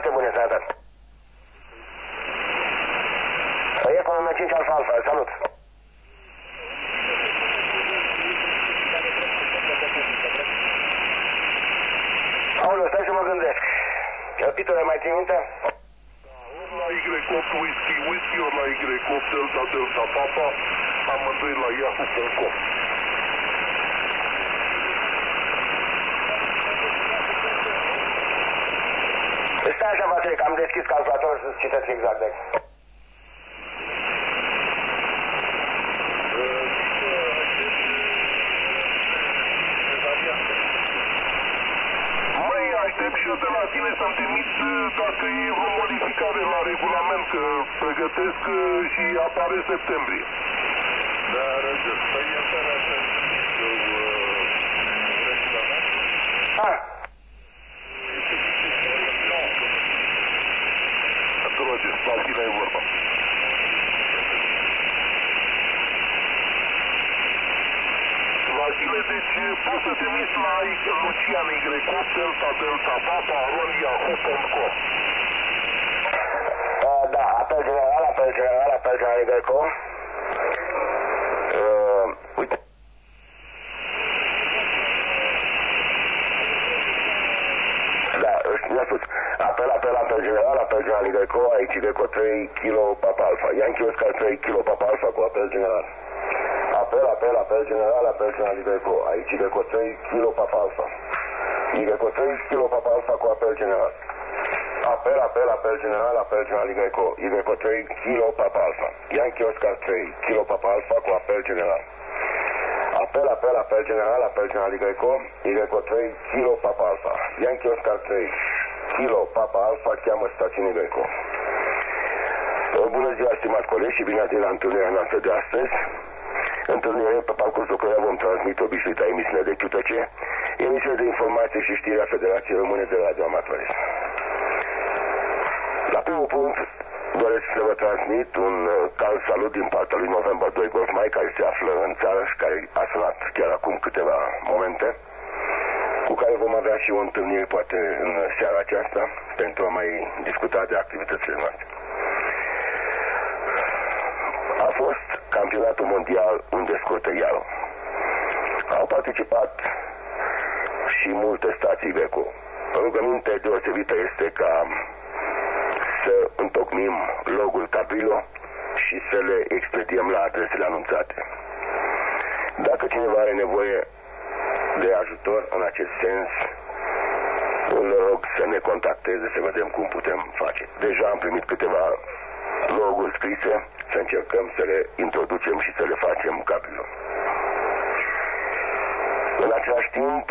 Toate bune, sănătate. Eco 95 Alfa Alfa, salut. Aoleu, stai să mă gândesc. Pitule, mai ții minte? Ori la Y8 Whisky Whisky, ori la Y8 Delta Delta Papa, amândoi la Yahoo.com. Stai așa, Vasile, că am deschis calculatorul să-ți citesc exact de aici. Mai aștept și eu de la tine să-mi trimiți dacă e o modificare la regulament, că pregătesc și apare septembrie. Da, Răzăs, păi e fără așa despre tine e vorba. Vasile, deci poți să te miști la Lucian Y8 Delta Delta Papa Yahoo.com. Da, apel general Y8. Uite. Da, mi-a spus. Apel general Y8, aici Y8 3 kg Papa Alfa. Yankee Oscar 3 kg Papa Alfa cu apel general. Apel general Y8, aici Y8 3 kg Papa Alfa. Y8 3 kg Papa Alfa cu apel general. Apel general Y8 3 kg Papa Alfa. Yankee Oscar 3 kg Papa Alfa cu apel general. Apel general Y8 3 kg Papa Alfa. Yankee Oscar 3 kg Papa Alfa, cheamă stațiune Y8. Bună ziua, stimați colegi, și bine ați venit la întâlnirea noastră de astăzi. Întâlnire pe parcursul căreia vom transmite obișnuita emisiune de QTC, emisiune de informație și știri a Federației Române de Radioamatorism. La primul punct, doresc să vă transmit un cald salut din partea lui November 2 Golf Mike, care se află în țară și care a sunat chiar acum câteva momente, cu care vom avea și o întâlnire poate în seara aceasta pentru a mai discuta de activitățile noastre. A fost campionatul mondial unde scurtă iară. Au participat și multe stații Iveco. Rugămintea deosebită este ca să întocmim logul Caprilo și să le expediem la adresele anunțate. Dacă cineva are nevoie de ajutor în acest sens, îl rog să ne contacteze să vedem cum putem face. Deja am primit câteva loguri scrise, să încercăm să le introducem și să le facem Caprilo. În același timp,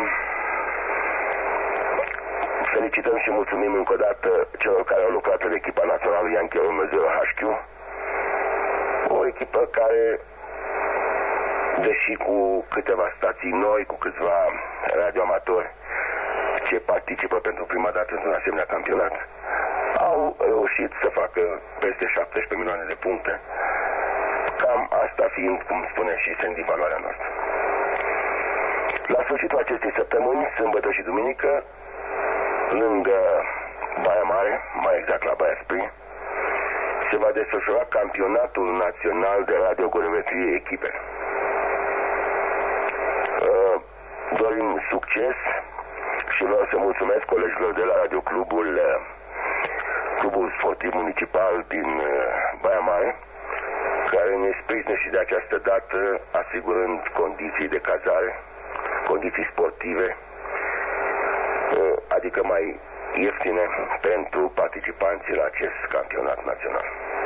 felicităm și mulțumim încă o dată celor care au lucrat în echipa națională Yankee 10 HQ, o echipă care, deși cu câteva stații noi, cu câțiva radioamatori ce participă pentru prima dată într-un asemenea campionat, au reușit să facă peste 17 milioane de puncte. Cam asta fiind, cum spune și Sandy, valoarea noastră. La sfârșitul acestei săptămâni, sâmbătă și duminică, lângă Baia Mare, mai exact la Baia Spring, se va desfășura campionatul național de radiogonometrie echipe. Dorim succes și vreau să mulțumesc colegilor de la Radioclubul Clubul Sportiv Municipal din Baia Mare, care ne sprijină și de această dată, asigurând condiții de cazare, condiții sportive, adică mai ieftine pentru participanții la acest campionat național.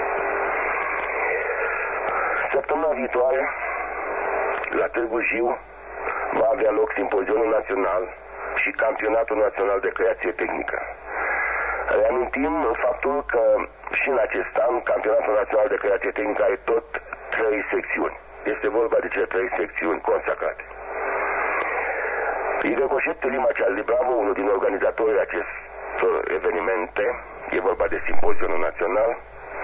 Săptămâna viitoare, la Târgu Jiu, va avea loc simpozionul național și campionatul național de creație tehnică. Reamintim faptul că și în acest an campionatul național de creație tehnică are tot 3 secțiuni. Este vorba de cele 3 secțiuni consacrate. Igor Lima Charlie Bravo, unul din organizatorii acestor evenimente, e vorba de simpozionul național,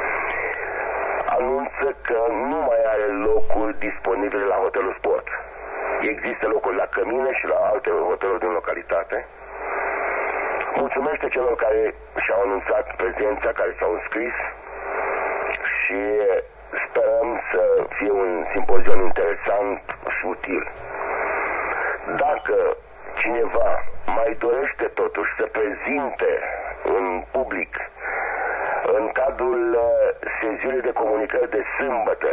anunță că nu mai are locuri disponibile la Hotelul Sport. Există locuri la Cămine și la alte hoteluri din localitate, mulțumește celor care și-au anunțat prezența, care s-au înscris și sperăm să fie un simpozion interesant și util. Dacă cineva mai dorește totuși să prezinte în public în cadrul sesiunii de comunicări de sâmbătă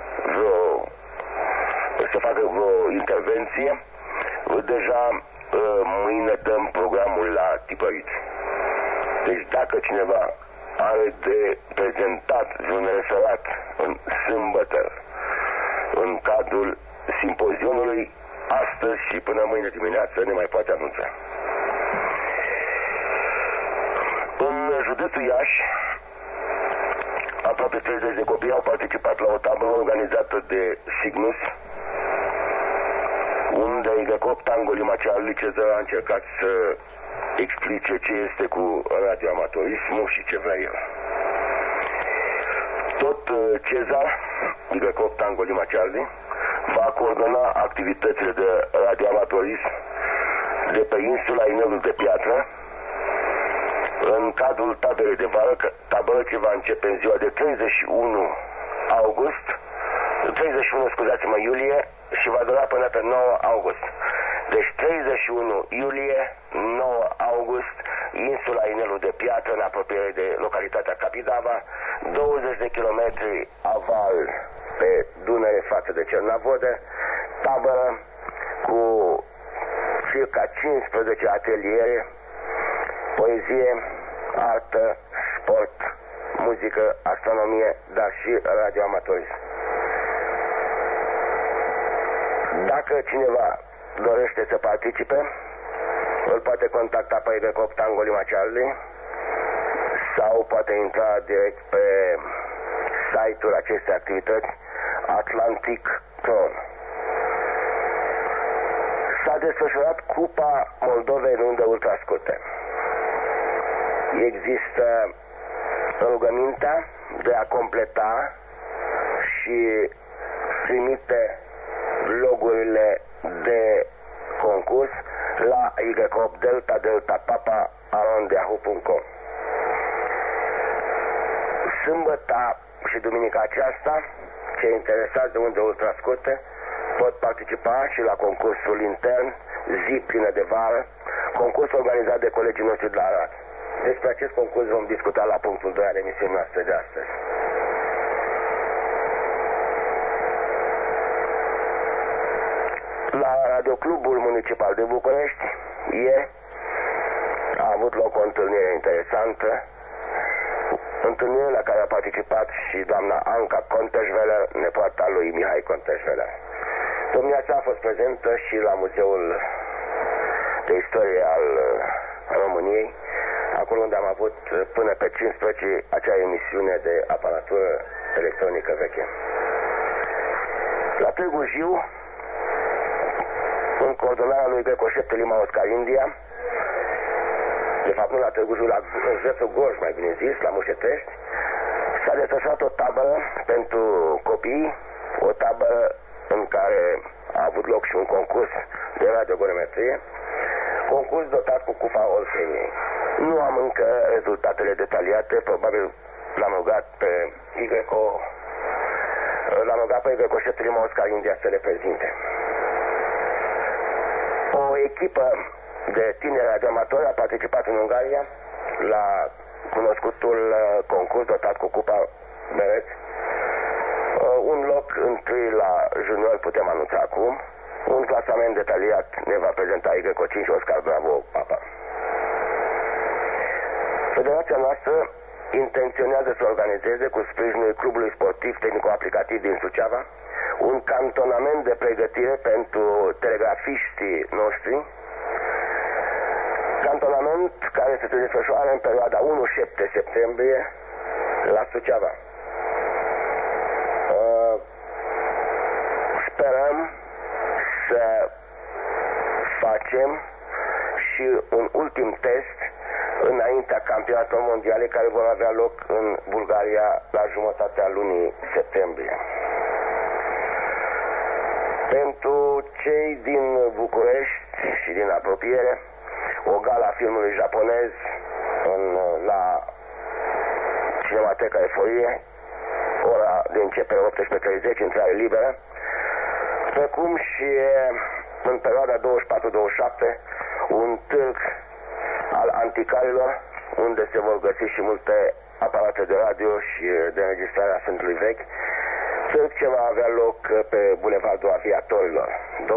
să facă vreo intervenție, deja mâine dăm programul la tipărit. Deci dacă cineva are de prezentat un referat în sâmbătă în cadrul simpozionului, astăzi și până mâine dimineață ne mai poate anunța. În județul Iași, aproape 30 de copii au participat la o tabără organizată de Signus, unde Igrecop Tango Lima Charlie Cezar a încercat să explice ce este cu radioamatorismul și ce vrea el. Tot Cezar, Igrecop Tango Lima Charlie, va coordona activitățile de radioamatorism de pe insula Inelul de Piatră în cadrul taberei de vară, tabără ce va începe în ziua de 31 iulie și va dura până pe 9 august. Deci 31 iulie, 9 august, insula Inelul de Piatră, în apropiere de localitatea Capidava, 20 de kilometri aval pe Dunăre față de Cernavodă, tabără cu circa 15 ateliere, poezie, artă, sport, muzică, astronomie, dar și radioamatorism. Dacă cineva dorește să participe, îl poate contacta pe Igrecop Tango Lima Charlie sau poate intra direct pe site-ul acestei activități, Atlantic Tron. S-a desfășurat Cupa Moldovei în undă ultrascurte. Există rugămintea de a completa și trimite logurile de concurs la Igrecop Delta Delta Papa @yahoo.com. Sâmbătă și duminica aceasta, cei interesați de unde ultrascurte pot participa și la concursul intern Zi plină de vară, concurs organizat de colegii noștri de la Arad. Despre acest concurs vom discuta la punctul 2 al emisiunii noastre de astăzi. La Radioclubul Municipal de București ieri a avut loc o întâlnire interesantă, întâlnire la care a participat și doamna Anca Conteșveler, nepoata lui Mihai Conteșveler. Domnia sa a fost prezentă și la Muzeul de Istorie al României, acolo unde am avut până pe 15 acea emisiune de aparatură electronică veche. La Târgu Jiu, în coordonarea lui Greco Șepte Lima Oscar India, de fapt nu la Târgu Jiu, la județul Gorj, mai bine zis, la Mușetești, s-a desfășurat o tabără pentru copii, o tabără în care a avut loc și un concurs de radiogonometrie, concurs dotat cu Cupa Olteniei. Nu am încă rezultatele detaliate, probabil l-am rugat pe Igreco Șepte Lima Oscar India să le prezinte. O echipă de tineri radioamatori a participat în Ungaria la cunoscutul concurs dotat cu Cupa Beret. Un loc întâi la junior putem anunța acum. Un clasament detaliat ne va prezenta Igreco 5 Oscar Bravo Papa. Federația noastră intenționează să organizeze, cu sprijinul Clubului Sportiv Tehnico-Aplicativ din Suceava, un cantonament de pregătire pentru telegrafiștii noștri, cantonament care se desfășoară în perioada 1-7 septembrie la Suceava. Sperăm să facem și un ultim test înaintea campionatelor mondiale care vor avea loc în Bulgaria la jumătatea lunii septembrie. Pentru cei din București și din apropiere, o gala filmului japonez la Cinemateca Eforie, ora de începere 18:30, intrare liberă, precum și în perioada 24-27 un târg al anticarilor, unde se vor găsi și multe aparate de radio și de înregistrare a Sfântului Vechi, târg ce va avea loc pe Bulevardul Aviatorilor,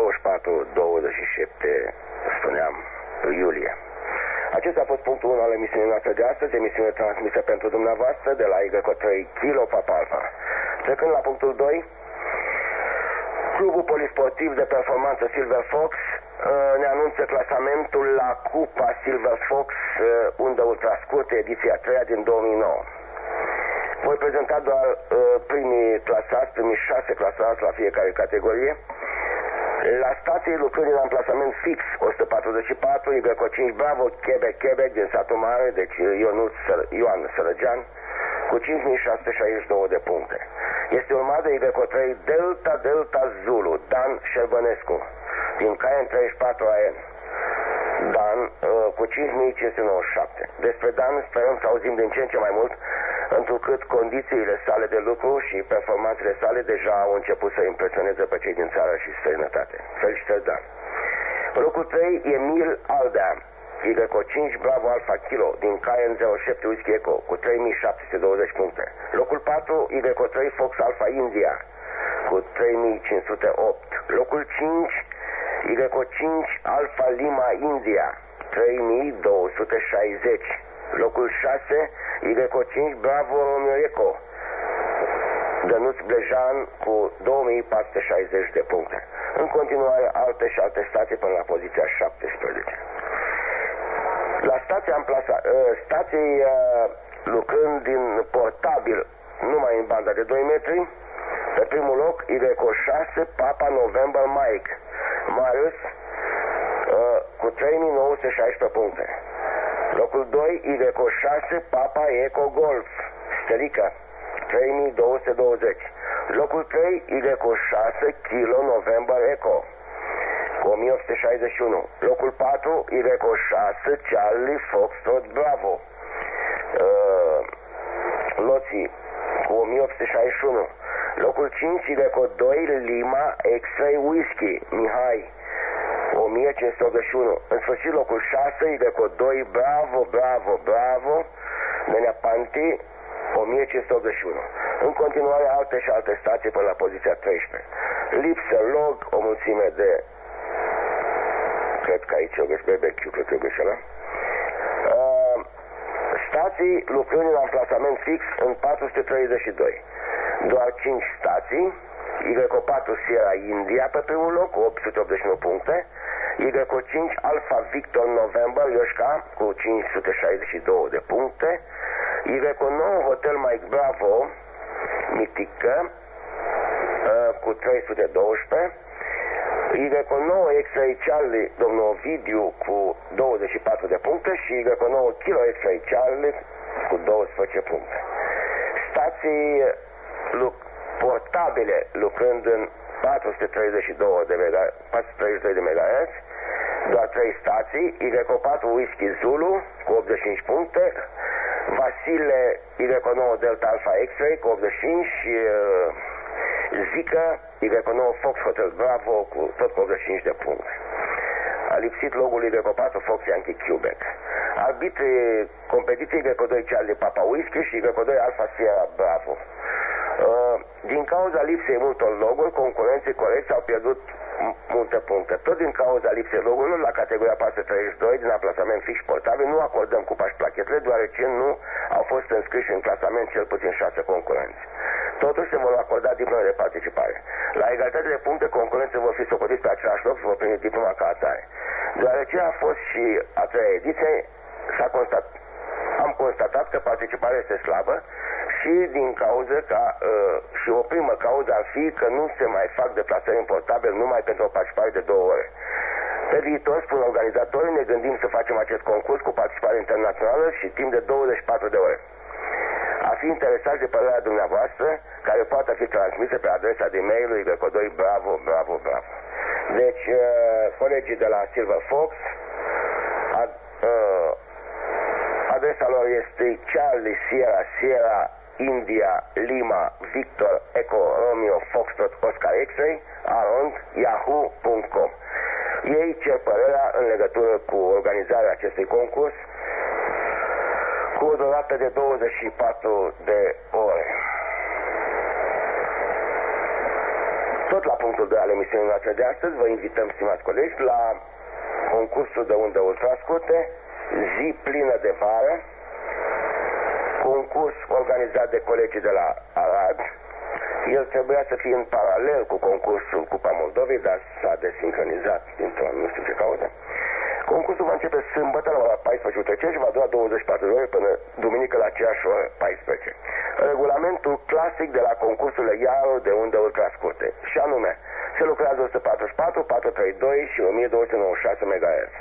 24-27, spuneam, iulie. Acesta a fost punctul 1 al emisiunii noastre de astăzi, emisiune transmisă pentru dumneavoastră de la YK3 Kilo Papa Alpha. Trecând la punctul 2, Clubul Polisportiv de Performanță Silver Fox ne anunță clasamentul la Cupa Silver Fox undă ultrascurte, ediția 3 din 2009. Voi prezenta doar primii clasați, primii 6 clasați la fiecare categorie. La stație lucrând în amplasament fix 144, Y5 Bravo, Quebec din satul mare, deci Ioan Sărăgean, cu 5662 de puncte. Este urmat de Y3 Delta Zulu, Dan Șerbănescu, din Cayenne 34 AN. Dan cu 5597. Despre Dan sperăm să auzim din ce în ce mai mult, întrucât condițiile sale de lucru și performanțele sale deja au început să impresioneze pe cei din țară și străinătate. Felicitări, Dan. Locul 3, Emil Aldea, Y5 Bravo Alpha Kilo, din Cayenne 07 Whisky Echo, cu 3720 puncte. Locul 4, Y3 Fox Alpha India, cu 3508. Locul 5, Y5 Alpha Lima India, 3260. Locul 6, Y5 Bravo Romeo Echo, Dănuț Blejan, cu 2460 de puncte. În continuare alte și alte stații până la poziția 17. La stația stații lucrând din portabil numai în banda de 2 metri, pe primul loc Y6 Papa November Mike Marius, cu 3916 puncte. Locul 2, Y6 Papa Eco Golf Sterica, 3220. Locul 3, Y6 Kilo November Eco, cu 1861. Locul 4, Y6 Charlie Foxtrot Bravo Loții, cu 1861. Locul 5, Y2 Lima X-Ray Whisky Mihai, 1581. În sfârșit, locul 6, Y2 Bravo Nenea Panti, 1581. În continuare alte și alte stații până la poziția 13. Lipsă log, o mulțime de, cred că aici o găsesc, BBQ, cred că o găsesc ăla. Stații lucrând în amplasament fix în 432. Doar 5 stații. Y4 Sierra India pe primul loc cu 889 puncte. Y5 Alpha Victor November Ioșca cu 562 de puncte. Y9 Hotel Mike Bravo Mitică cu 312. Y9 X-Ray Charlie domnul Ovidiu cu 24 de puncte și Y9 Kilo X-Ray Charlie cu 12 puncte. Stații portabile lucrând în 432 de MHz, doar 3 stații. Y4 Whisky Zulu cu 85 puncte, Vasile Y9 Delta Alpha X-Ray cu 85 și Zica Y9 Fox Hotel Bravo cu tot cu 85 de puncte. A lipsit logul Y4 Fox Yankee Quebec. Arbitri competiții Y2 Charlie Papa Whisky și Y2 Alpha Sierra Bravo. Din cauza lipsei multor loguri, concurenții corecți au pierdut multe puncte. Tot din cauza lipsei logurilor, la categoria 432 din aplasament fix portabil, nu acordăm cupa și plachetele, deoarece nu au fost înscriși în clasament cel puțin 6 concurenți. Totuși se vor acorda diplome de participare. La egalitate de puncte, concurenții vor fi socotiți pe același loc și vor primi diploma ca atare. Deoarece a fost și a 3-a ediție, am constatat că participarea este slabă și din cauză și o primă cauză ar fi că nu se mai fac deplasări în portabil numai pentru o participare de 2 ore. Pe viitor, spun organizatorii, ne gândim să facem acest concurs cu participare internațională și timp de 24 de ore. A fi interesați de părerea dumneavoastră, care poate fi transmisă pe adresa de e-mail Y2 Bravo. Deci, colegii de la Silver Fox adresa lor este Charlie Sierra Sierra India Lima Victor Echo Romeo Foxtrot Oscar X-Ray @yahoo.com. Ei cer părerea în legătură cu organizarea acestui concurs cu o durată de 24 de ore. Tot la punctul 2 al emisiunii noastre de astăzi vă invităm, stimați colegi, la concursul de undă ultrascurte, zi plină de vară, concurs organizat de colegii de la Arad. El trebuia să fie în paralel cu concursul Cupa Moldovei, dar s-a desincronizat dintr-o nu știu ce cauză. Concursul va începe sâmbătă la ora 14:30 și va dura 24 de ore până duminică la aceeași oră 14. Regulamentul clasic de la concursurile Iaro de undă ultrascurte, și anume, se lucrează 144, 432 și 1296 MHz.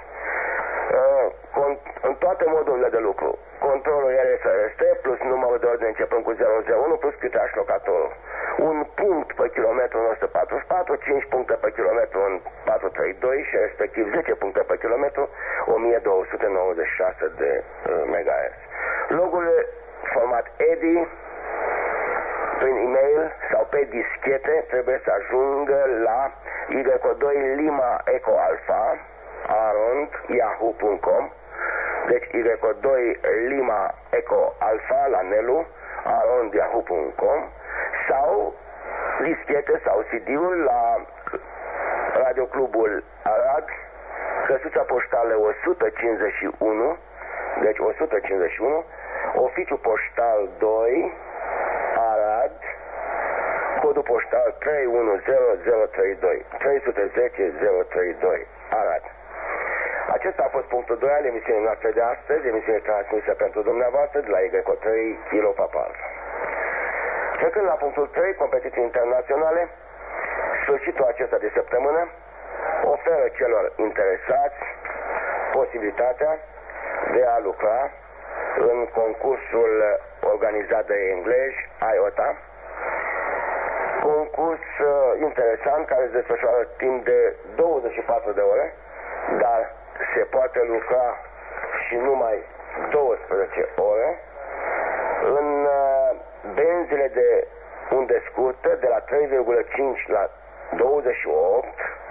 În toate modurile de lucru, controlul RSRST plus numărul de ordine începând cu 001 plus câteași locatorul. Un punct pe kilometru în 144, 5 puncte pe kilometru în 432 și respectiv 10 puncte pe kilometru 1296 de MHz. Logurile format EDI prin e-mail sau pe dischete trebuie să ajungă la Y2 Lima Eco Alpha @yahoo.com. Deci Y2 Lima Eco Alpha la Nelu @yahoo.com sau dischete sau CD-uri la Radioclubul Arad, căsuța poștală 151, deci 151, oficiu poștal 2 Arad, codul poștal 310032, 310032 Arad. Acesta a fost punctul 2 al emisiunii noastre de astăzi, emisiune transmisă pentru dumneavoastră de la Y3 Kilo Papal. Trecând la punctul 3, competiții internaționale, sfârșitul acesta de săptămână oferă celor interesați posibilitatea de a lucra în concursul organizat de englezi IOTA, concurs interesant care se desfășoară timp de 24 de ore, dar se poate lucra și numai 12 ore în benzile de unde scurtă de la 3,5 la 28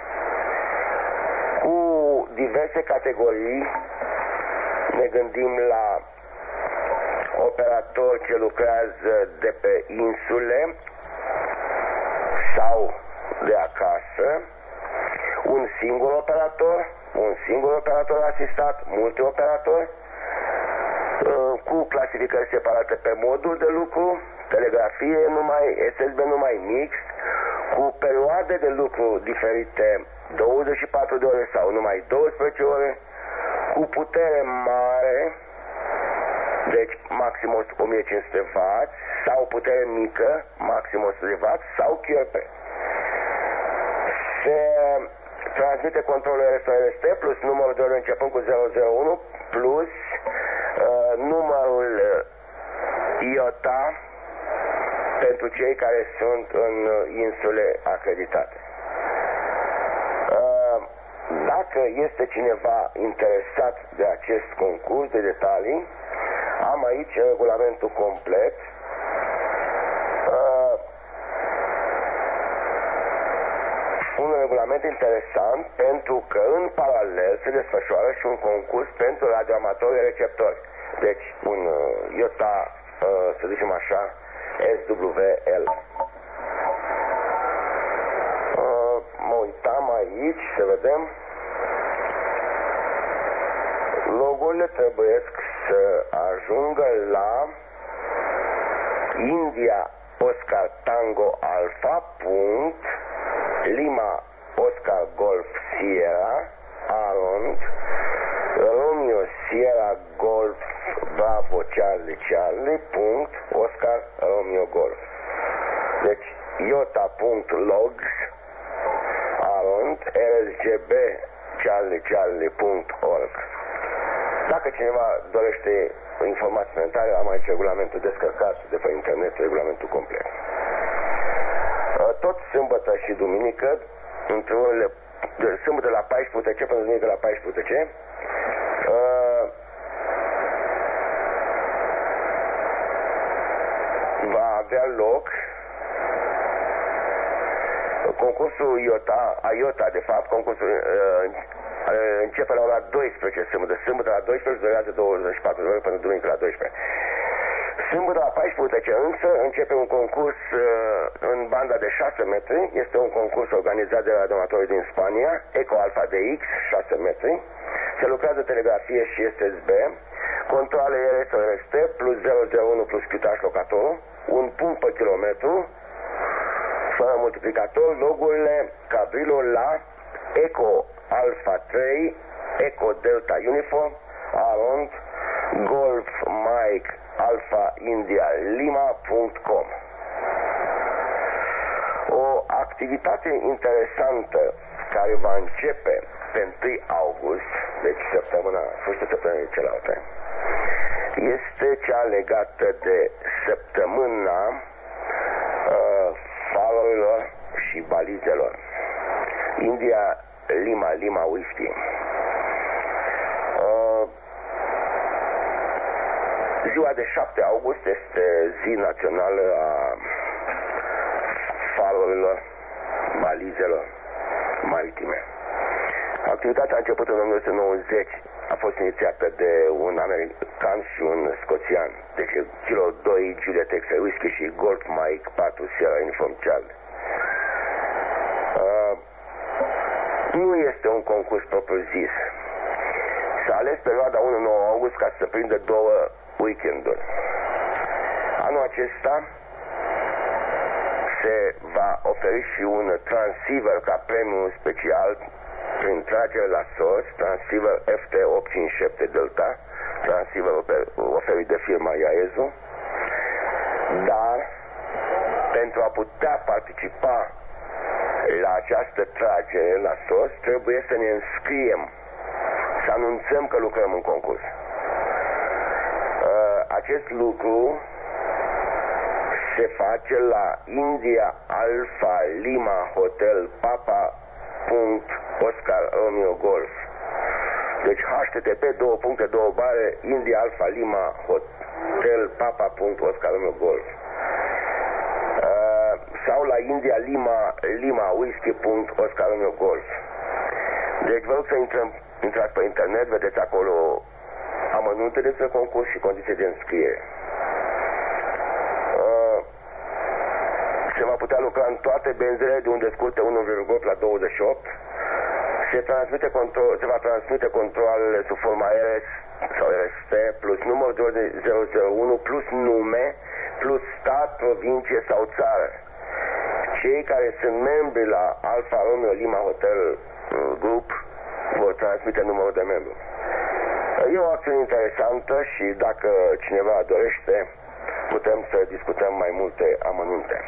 cu diverse categorii. Ne gândim la operatori ce lucrează de pe insule sau de acasă, un singur operator asistat, multe operatori, cu clasificări separate pe modul de lucru, telegrafie numai, SSB numai, mixt, cu perioade de lucru diferite, 24 de ore sau numai 12 ore, cu putere mare, deci maxim 1500 W, sau putere mică, maxim 100 de W, sau chiorpe. Se transmite controlul RSRST plus numărul de ordine începând cu 001 plus numărul IOTA pentru cei care sunt în insule acreditate. Dacă este cineva interesat de acest concurs, de detalii, am aici regulamentul complet. Un regulament interesant pentru că în paralel se desfășoară și un concurs pentru radioamatori receptori. Deci un IOTA, să zicem așa, SWL. Mă uitam aici să vedem. Logurile trebuie să ajungă la India Oscar Tango Alpha punct Lima Oscar Golf Sierra Arond Romeo Sierra Golf Bravo Charlie Charlie punct Oscar Romeo Golf. Deci iota.logs Arond RSGB Charlie Charlie.org. Dacă cineva dorește informații suplimentare, am aici regulamentul descărcat de pe internet, regulamentul complet. Tot sâmbătă și duminică, între orele sâmbătă la 14 până duminică la 14, avea loc concursul IOTA, de fapt, concursul începe la ora 12 sâmbătă la 12 durează 24 de ore până duminică la 12. Sâmbătă la 14 însă începe un concurs în banda de 6 metri, este un concurs organizat de donatorii din Spania, Eco Alpha DX, 6 metri, se lucrează telegrafie și SSB, controale RST plus 001 plus piutaș locatorul, un punct pe kilometru, fără multiplicator, logurile cabrilor la Eco Alpha 3, Eco Delta Uniform, Arond, Golf Mike Alpha India Lima.com. O activitate interesantă care va începe pe 1 august, deci sfârșitul săptămânii celelalte, este cea legată de săptămâna farurilor și balizelor. India Lima Whisky. Ziua de 7 august este zi națională a farurilor, balizelor maritime. Activitatea a început în 1990. A fost inițiată de un american și un scoțian. Deci Kilo 2 Juliet X-Ray Whisky și Golf Mike 4 Sierra Uniform Charlie. Nu este un concurs propriu-zis. S-a ales perioada 1-9 august ca să prindă 2 weekenduri. Anul acesta se va oferi și un transceiver ca premiu special prin tragere la sos, transceiver FT857 Delta, transceiver oferit de firma Iaezu, dar pentru a putea participa la această tragere la sos trebuie să ne înscriem, să anunțăm că lucrăm în concurs. Acest lucru se face la India Alpha Lima Hotel Papa Oscar Romeo Golf. Deci http://2 India Alpha Lima Hotel Papa Oscar Romeo Golf. Sau la India Lima Whisky Oscar Romeo Golf. Deci vă rog să intrați pe internet, vedeți acolo amănunte despre concurs și condiții de înscriere. Se va putea lucra în toate benzele de unde scurte 1,8 la 28. Se va transmite controlele sub forma RS sau RST plus număr 001 plus nume plus stat, provincie sau țară. Cei care sunt membri la Alfa Romeo Lima Hotel Group vor transmite numărul de membru. E o acțiune interesantă și dacă cineva dorește, putem să discutăm mai multe amănunte.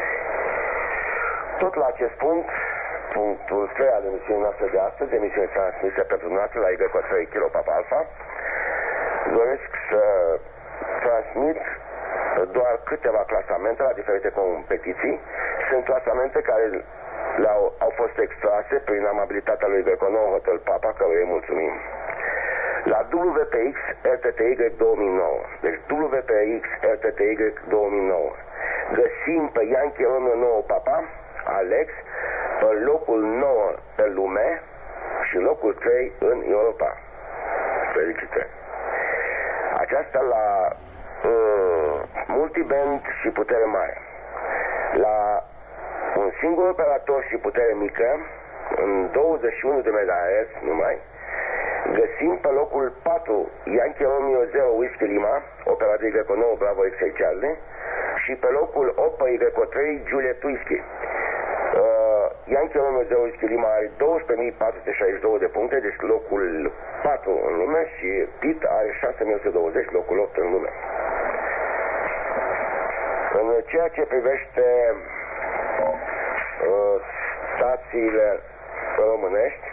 Tot la acest punct, punctul 3 al emisiunii noastre de astăzi, emisiune transmisă pentru noastră la Y3 Kilo Papa Alpha, doresc să transmit doar câteva clasamente la diferite competiții. Sunt clasamente care au fost extrase prin amabilitatea lui Greco9 Hotel Papa, căruia îi mulțumim. La WPX RTTY 2009, deci WPX RTTY 2009, găsim pe Yankee Romeo 9 Papa, Alex, pe locul 9 pe lume și locul 3 în Europa. Felicitări! Aceasta la multiband și putere mare. La un singur operator și putere mică, în 21 de MHz numai, găsim pe locul 4 Yankee Romeo 0 Whisky Lima, operat de Y9 Bravo X-Ray Charlie, și pe locul 8 pe Y3 Juliet Whisky. Yankee Romeo 0 Whisky Lima are 12.462 de puncte, deci locul 4 în lume, și Pit are 6.120, locul 8 în lume. În ceea ce privește stațiile românești,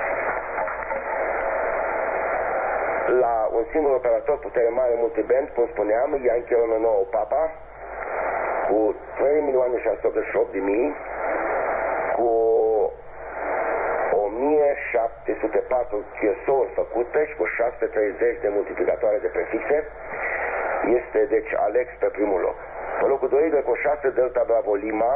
la un singur operator putere mare multiband, cum spuneam, Yankee Romeo 9 Papa, cu 3.688.000, cu 1704 chesouri făcute și cu 630 de multiplicatoare de prefixe, este deci Alex pe primul loc. Pe locul 2 Greco 6 Delta Bravo Lima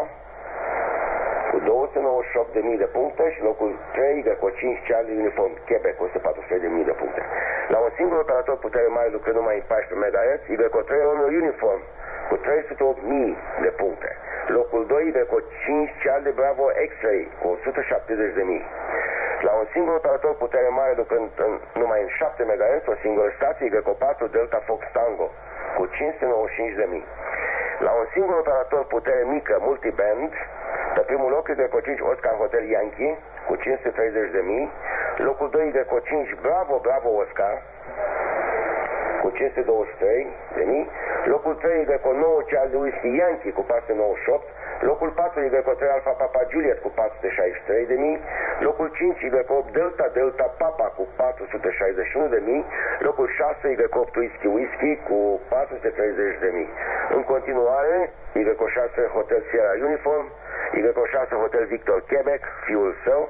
cu 298.000 de puncte și locul 3 Greco 5 Charlie Uniform Quebec cu 143.000 de puncte. La un singur operator putere mare lucrând numai în 14 MHz, Greco 3 Romeo Uniform cu 308.000 de puncte. Locul 2 Greco 5 Charlie Bravo X-Ray cu 170.000. La un singur operator putere mare lucrând numai în 7 MHz, o singură stație, Greco 4 Delta Fox Tango cu 595.000. La un singur operator putere mică multiband, pe primul loc Greco 5 Oscar Hotel Yankee cu 530.000. Locul 2 Greco 5 Bravo Bravo Oscar cu 523.000. Locul 3 Greco 9 Charlie Whiskey Yankee cu 498. Locul 4 Greco 3 Alpha Papa Juliet cu 463.000. Locul 5 Greco 8 Delta Delta Papa cu 461.000. Locul 6 Greco 8 Whiskey Whiskey cu 430.000. În continuare Greco 6 Hotel Sierra Uniform, Greco 6 Hotel Victor Quebec, fiul său,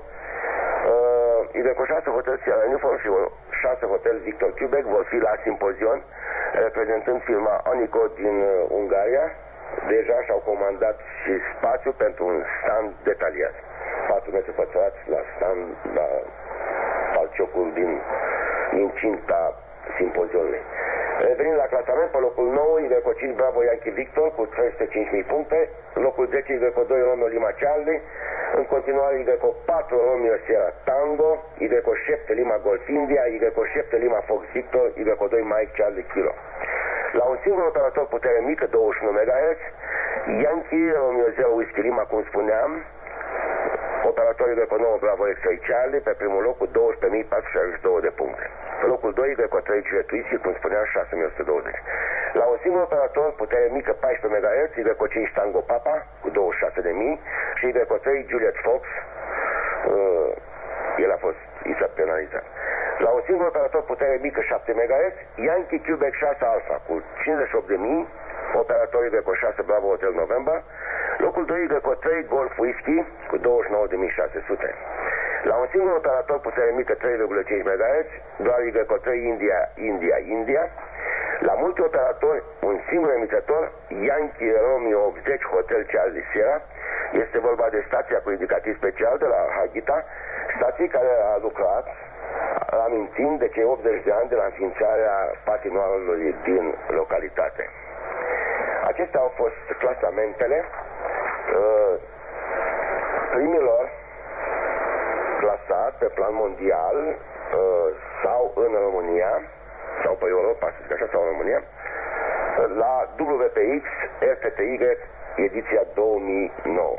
Greco 6 Hotel Sierra Uniform și 6 Hotel Victor Quebec vor fi la simpozion, reprezentând firma Onico din Ungaria. Deja și-au comandat și spațiu pentru un stand detaliat. 4 metri pătrați la stand, la palciocul din cinta simpozionului. Revenind la clasament, pe locul 9 Greco 5 Bravo Yankee Victor cu 305.000 puncte. Locul 10 Greco 2 Romeo Lima Charlie. În continuare Greco 4 Romeo Sierra Tango, Greco 7 Lima Golf India, Greco 7 Lima Fox Victor, Greco 2 Mike Charlie Kilo. La un singur operator putere mică, 21 MHz, Yankee Romeo 0 Whiskey Lima, cum spuneam, operatorul Greco 9 Bravo X-Ray Charlie, pe primul loc cu 12.462 de puncte. Pe locul 2 Greco 3 Juliet Whiskey, cum spuneam, 6.120. La un singur operator putere mică, 14 MHz, Greco 5 Tango Papa cu 26.000 și Greco 3 Juliet Fox, el a fost penalizat. La un singur operator putere mică 7 MHz, Yankee Quebec 6 Alpha cu 58.000, operatorii Greco 6 Bravo Hotel November. Locul 2 Greco 3 Golf Whiskey cu 29.600. La un singur operator putere mică 3,5 MHz, doar Greco 3 India. La multi operatori, un singur emițător, Yankee Romeo 80 Hotel Charlie Sierra. Este vorba de stația cu indicativ special de la Hagita, stație care a lucrat amintind de cei 80 de ani de la înființarea patinoarului din localitate. Acestea au fost clasamentele primilor clasați pe plan mondial sau în România, sau pe Europa, să zic așa, sau în România, la WPX RTTY ediția 2009.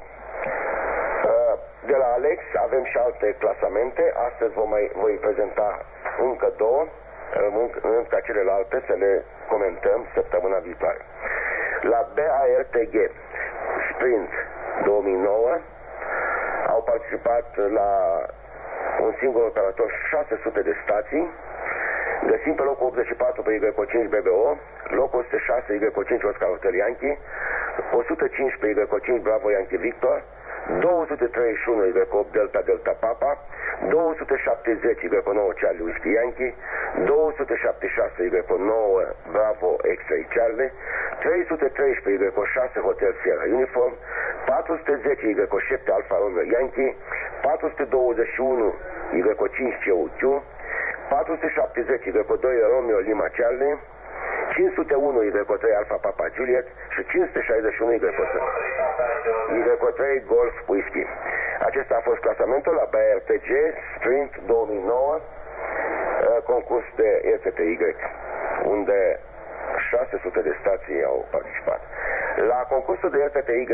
De la Alex avem și alte clasamente. Astăzi voi prezenta încă două, rămân ca celelalte să le comentăm săptămâna viitoare. La BARTG Sprint 2009 au participat la un singur operator 600 de stații. Găsim pe locul 84 pe Greco 5 BBO, locul 106 Greco 5 Oscar Hotel Yankee, 115 Greco 5 Bravo Yankee Victor, 231 Greco 8 Delta Delta Papa, 270 Greco 9 Charlie Whiskey Yankee, 276 Greco 9 Bravo X-Ray Charlie, 313 Greco 6 Hotel Sierra Uniform, 410 Greco 7 Alfa Romeo Yankee, 421 Greco 5 CUQ, 470 Greco 2 Romeo Lima Charlie, 501 Greco 3 Alpha Papa Juliet și 561 Greco 3 Golf Whiskey. Acesta a fost clasamentul la BRTG Sprint 2009, concurs de RTTY, unde 600 de stații au participat. La concursul de RTTY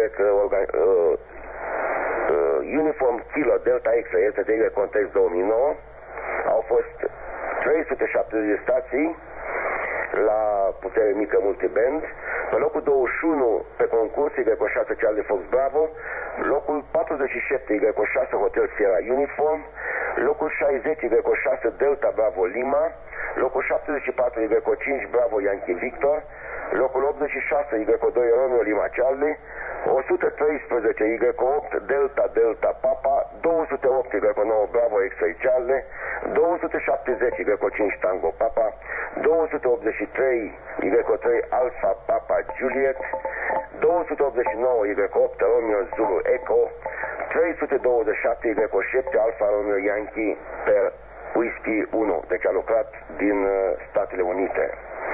Uniform Kilo Delta X RTTY Context 2009 au fost 370 de stații la putere mică multiband. Pe locul 21 pe concurs Greco 6 Charlie Fox Bravo, locul 47 Greco 6 Hotel Sierra Uniform, locul 60 Greco 6 Delta Bravo Lima, locul 74 Greco 5 Bravo Yankee Victor, locul 86 Greco 2 Romeo Lima Charlie, 113 Greco 8 Delta Delta Papa, 208 Greco 9 Bravo X-Ray Charlie, 270 Greco 5 Tango Papa, 283 Greco 3 Alpha Papa Juliet, 289 Y8 Romeo Zulu Echo, 327 Y7 Alfa Romeo Yankee per Whisky 1. Deci a lucrat din Statele Unite.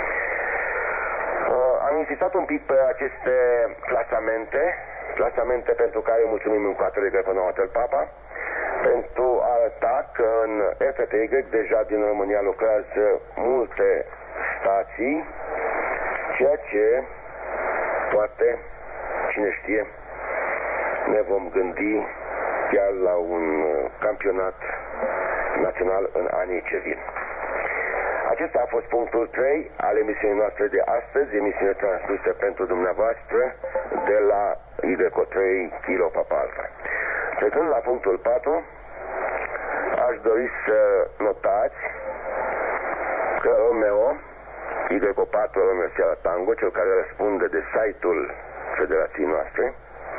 Am insistat un pic pe aceste clasamente pentru care mulțumim încă o dată de Greco Hotel Papa, pentru a arăta că în FTY deja din România lucrează multe stații, ceea ce poate, cine știe, ne vom gândi chiar la un campionat național în anii ce vin. Acesta a fost punctul 3 al emisiunii noastre de astăzi, emisiune transmisă pentru dumneavoastră de la Y3 Kilo Papa Alpha. Trecând la punctul 4, aș dori să notați că Romeo, Y4 Romeo Sierra Tango, cel care răspunde de site-ul federației noastre,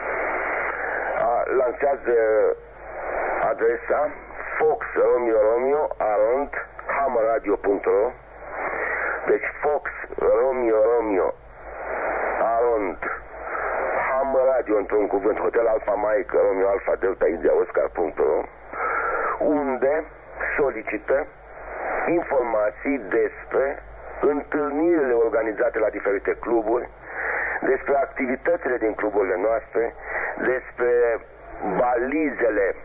lansează adresa Fox Romeo Romeo arond hamradio.ro. Deci Fox Romeo Romeo arond hamradio într-un cuvânt Hotel Alfa Mike Romeo Alfa Delta India Oscar.ro, unde solicită informații despre întâlnirile organizate la diferite cluburi, despre activitățile din cluburile noastre, despre balizele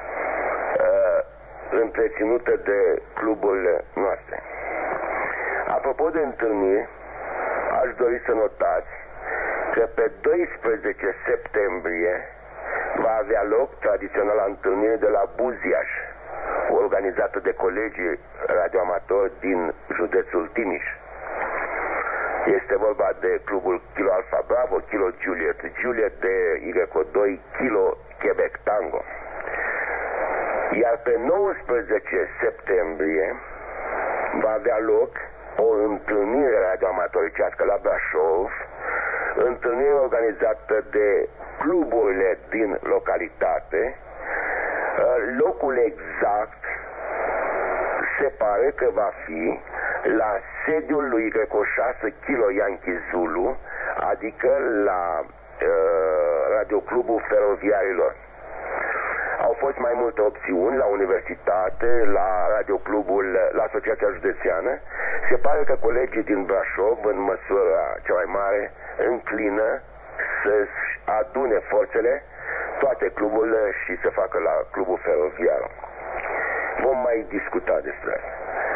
întreținute de cluburile noastre. Apropo de întâlniri, aș dori să notați că pe 12 septembrie va avea loc tradiționala întâlnire de la Buziaș, organizată de colegii radioamatori din județul Timiș. Este vorba de clubul Kilo Alfa Bravo, Kilo Juliet, Juliet de Y2, Kilo Quebec Tango. Iar pe 19 septembrie va avea loc o întâlnire radioamatoricească la Brașov, întâlnire organizată de cluburile din localitate. Locul exact se pare că va fi la sediul lui Y6 Kilo Yankee Zulu, adică la radioclubul feroviarilor. Au fost mai multe opțiuni la universitate, la radioclubul, la Asociația Județeană. Se pare că colegii din Brașov, în măsura cea mai mare, înclină să-și adune forțele, toate cluburile, și să facă la clubul feroviar. Vom mai discuta despre asta.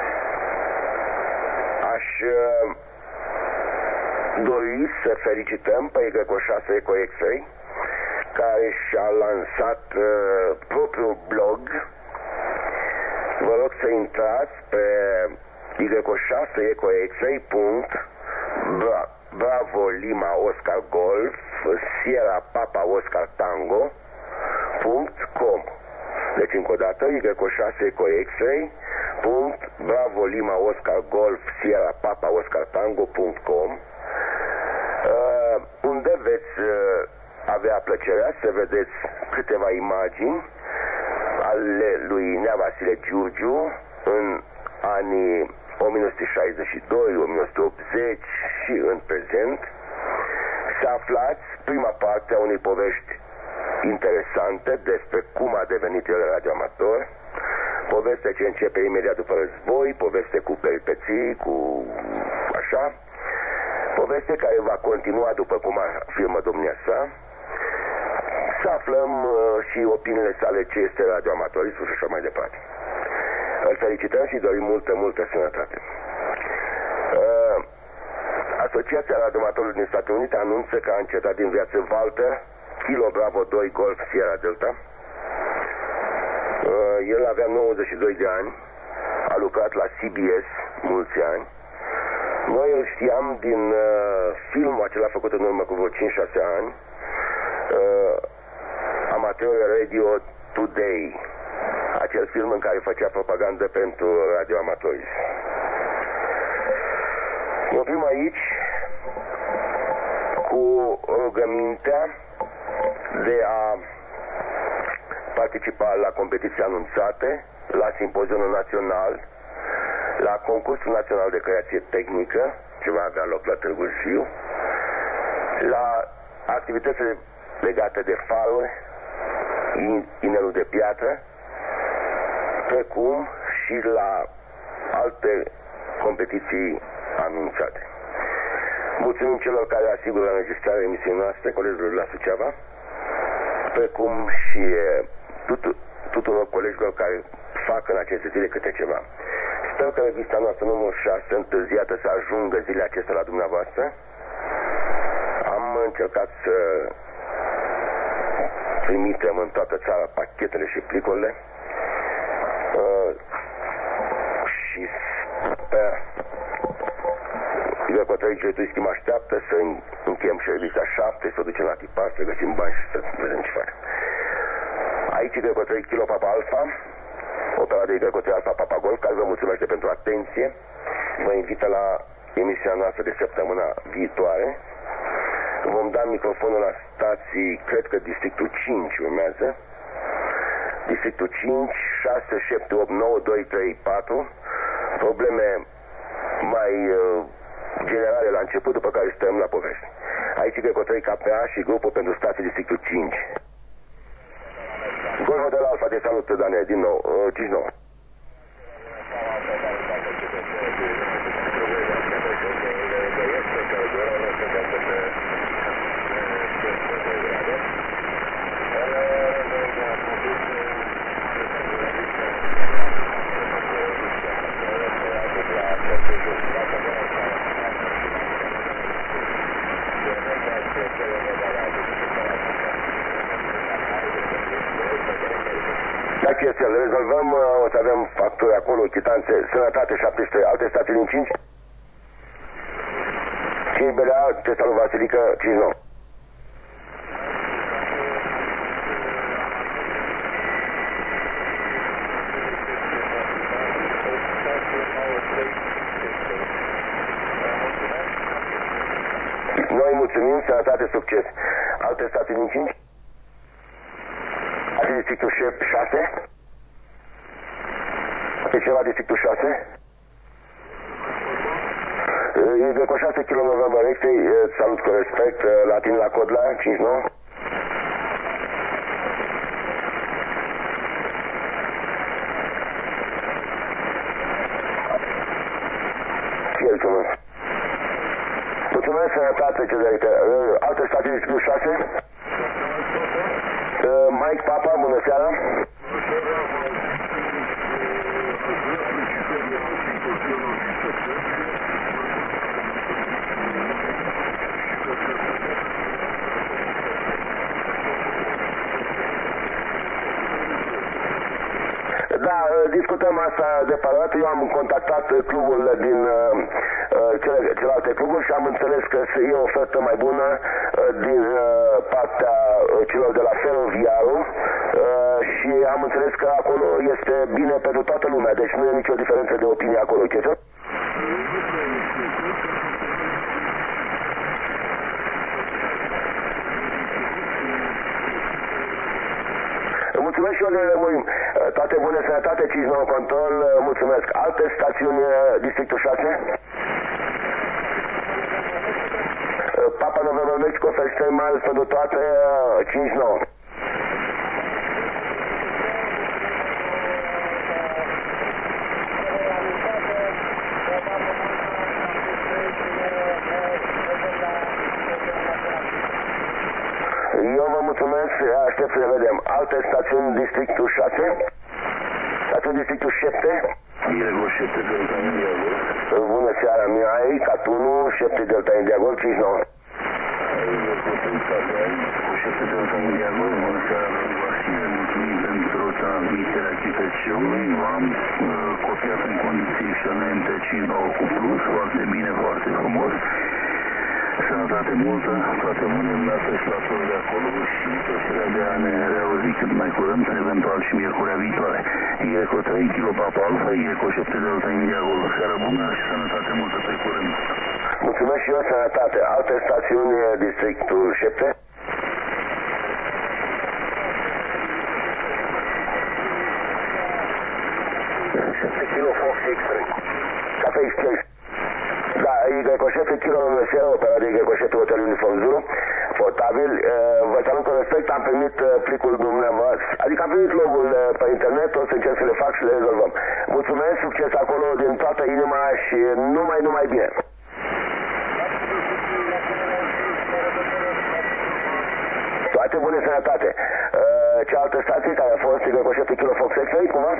Aș dori să felicităm pe Y6 Eco X-Ray, care și-a lansat propriul blog. Vă rog să intrați pe y6ecoxray.bravo Lima Oscar Golf Sierra Papa Oscar Tango.com. Deci încă o dată y6ecoxray.bravo Lima Oscar Golf Sierra Papa Oscar Tango.com, unde veți avea plăcerea să vedeți câteva imagini ale lui Nea Vasile Giurgiu în anii 1962, 1980 și în prezent. Să aflați prima parte a unei povești interesante despre cum a devenit el radioamator, poveste ce începe imediat după război, poveste cu peripeții, cu așa, poveste care va continua după cum afirmă domnia sa. Să aflăm și opiniile sale ce este radioamatorismul și așa mai departe. Îl felicităm și dorim multă sănătate. Asociația Radioamatorilor din Statele Unite anunță că a încetat din viață Walter Kilo Bravo 2 Golf Sierra Delta. El avea 92 de ani, a lucrat la CBS mulți ani. Noi îl știam din filmul acela făcut în urmă cu vreo 5-6 ani, Amateur Radio Today, acel film în care făcea propagandă pentru radioamatorism. Ne oprim aici cu rugămintea de a participa la competiții anunțate, la simpozionul național, la concursul național de creație tehnică, ce va avea loc la Târgu Jiu, la activitățile legate de faruri, inelul de piatră, precum și la alte competiții anunțate. Mulțumim celor care asigură înregistrarea emisiei noastre, colegilor de la Suceava, precum și tuturor colegilor care fac în aceste zile câte ceva. Sper că revista noastră numărul 6, întârziată, să ajungă zilele acestea la dumneavoastră. Am încercat să trimitem în toată țara pachetele și plicurile și sper că Cotrăicile Turischi mă așteaptă să încheiem și revista 7, să o ducem la tipar, să găsim bani și să vedem ce facem. Aici Grecotrăic Kilo Papa Alfa, opera de Grecotrăic Alfa Papa Golf, care vă mulțumesc pentru atenție. Vă invită la emisiunea noastră de săptămâna viitoare. Vom da microfonul la stații, cred că districtul 5 urmează. Districtul 5, 6, 7, 8, 9, 2, 3, 4. Probleme mai generale la început, după care stăm la povești. Aici Grecotrăic KPA și grupul pentru stații districtul 5. Golf de la Alfa, te salut, Daniel, din nou, 5-9. Să le rezolvăm, o să avem facturi acolo, chitanțe, Sănătate 17, alte stații din 5. 5 Belea, te salut Vasilică, 5-9. Noi mulțumim, Sănătate, succes. Alte stații din 5. Alte districtul 6. E ceva districtul 6? E de cu 6 km November X-ray, salut cu respect, Latin la cod la 5-9. Mulțumesc, Sănătate, ce de alte stații districtul 6? Mike Papa, bună seara. Da, discutăm asta de parat. Eu am contactat clubul din celelalte cluburi și am înțeles că e o ofertă mai bună din partea celor de la Feroviaru și am înțeles că acolo este bine pentru toată lumea, deci nu e nicio diferență de opinie acolo. Ce? Mulțumesc și eu le rămâim. Toate bune, Sănătate, 5-9 control, mulțumesc. Alte stațiuni, districtul 6? Papa November Mexico, felicitări mai ales pentru toate, 5-9. Eu vă mulțumesc, aștept să le vedem. Alte stațiuni, districtul 6? Stațiuni, districtul 7? Diego 7 Delta India Golf. Bună seara, Mihai, Catunu, 7 Delta India Golf, 5-9. Cu 7 Delta India Golf, bună seara, Vasile, mulțumim pentru transmiterea chităciului. V-am copiat în condiții excelente 5-9 cu plus, foarte bine, foarte frumos. Sănătate multă, toate bunele date și la toți de acolo și plăcerea de a ne reauzi cât mai curând, eventual și miercurea viitoare. Eco 3 Kilo Papa Alfa, Eco 7 Delta India Golf. Seară bună și sănătate multă pe curând. Mulțumesc și eu, Sănătate. Alte stațiuni, districtul 7? Kilo Fox X-Ray. Cafe X-Ray. Da, Da, Y7 Kilo Romeo, opera de Y7 Hotel Uniform Zulu, portabil. Vă salut cu respect, am primit plicul dumneavoastră, adică am primit logul pe internet, o să încerc să le fac și le rezolvăm. Mulțumesc, succes acolo din toată inima și numai bine. Toate bune, sănătate. Cealaltă stație care a fost Y7 Kilo Fox X-Ray, cumva?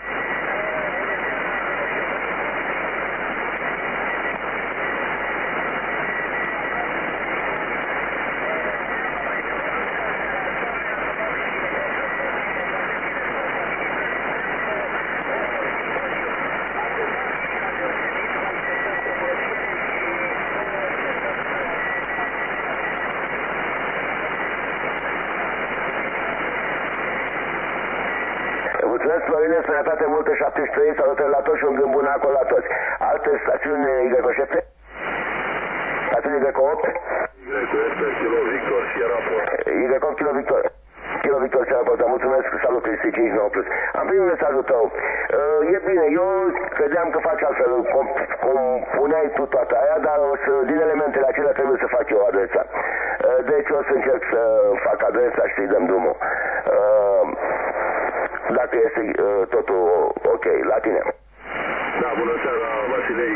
Mulțumesc, Florine, sănătate multă, 73, salutări la toți și un gând bun acolo la toți. Alte stațiuni Y7? Stațiuni Y8? Y8, Kilo Victor, Sierra Port. Y8, Kilo Victor, Sierra Port. Mulțumesc, salut, Cristi 59+. Am primit mesajul tău. E bine, eu credeam că faci altfel, compuneai tu toată aia, dar din elementele acelea trebuie să fac eu adresa. Deci o să încerc să fac adresa și să-i dăm drumul. Dacă este totul ok, la tine. Da, bună seara, Vasile,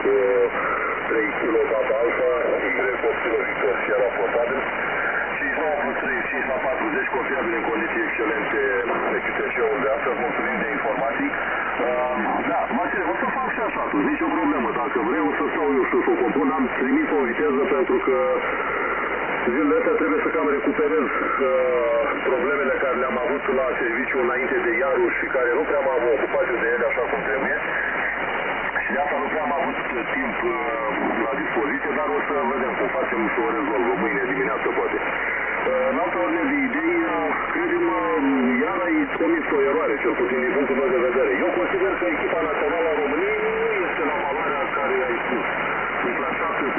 Y3 Kilo Papa Alpha, Y8 Kilo Victor, Sierra Portabil, 59+3, 5 la 40, confiabil în condiții excelente pe QTC-ul de astăzi, mulțumim de informații. Da, Vasile, o să fac și așa, nicio problemă, dacă vrei o să stau eu și o să o compun, am trimis o viteză pentru că zilele astea trebuie să cam recuperez problemele care le-am avut la serviciu înainte de Iaruș și care nu prea m-am ocupat de ele așa cum trebuie. Și de asta nu prea am avut timp la dispoziție, dar o să vedem cum facem și o rezolvă mâine dimineață poate. În altă ordine de idei, credem, iar ai comis o eroare, cel puțin din punctul meu de vedere. Eu consider că echipa națională a României nu este la valoarea care ai spus. Sunt la